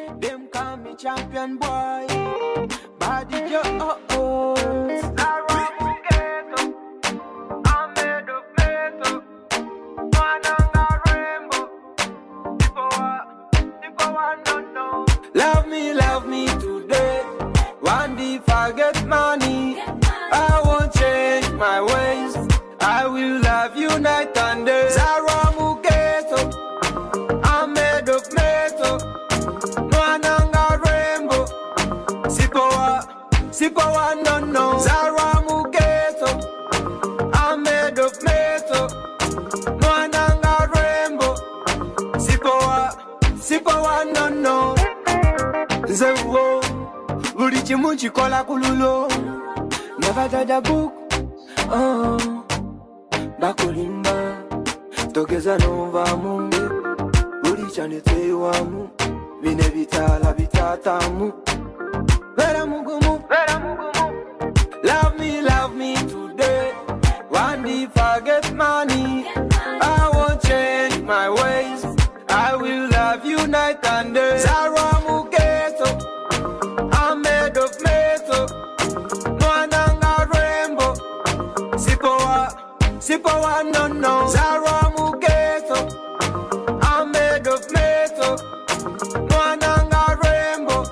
Them call me champion boy. Body Joe. Love me today. One day forget money. I won't change my ways. I will love you night and day. Zara Mugeto, I'm made of metal. Mwananga rainbow. Sipowa no. Zara Mugeto, I'm made of metal. Mwananga rainbow. Sipowa no. Zewo, uri chimunchi kola kululo. Never judge a book. Bakulimba, togeza nova mungu. Uri chanete wamu, vine vitala vitatamu. Vera mugumu. Love me today. One day forget money. I won't change my ways. I will love you night and day. Zara Mugeto, I'm made of metal. Mwananga rainbow. Sipowa no. Zara Mugeto, I'm made of metal. Mwananga rainbow.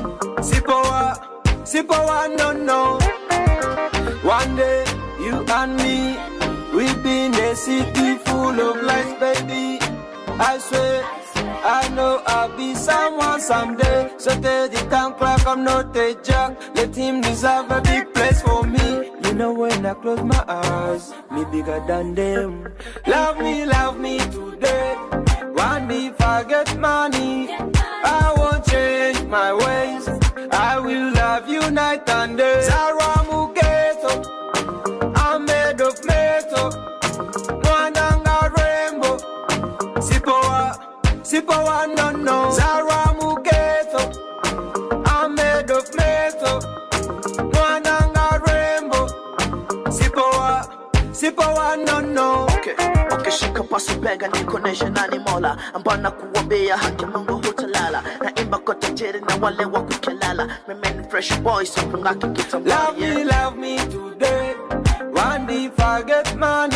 Sipowa no. One day, you and me, we've been a city full of lights, baby. I swear, I know I'll be someone someday. So tell the town clerk I'm not a jack. Let him deserve a big place for me. You know when I close my eyes, me bigger than them. Love me today. One day forget money. I won't change my ways. I will love you night and day. Zara Mugeto, I'm made of metal. Mwananga rainbow. Sipowa no. Zara Mugeto, I'm made of metal. Mwananga rainbow. Sipowa no. Okay, shika pasu bega niko nation animola. Ambana kuwambia haki mungu hutalala. Na imba kote jeri na wale wa kukelala. Memeni fresh boys, so kungaki kita Love me today. One day forget money.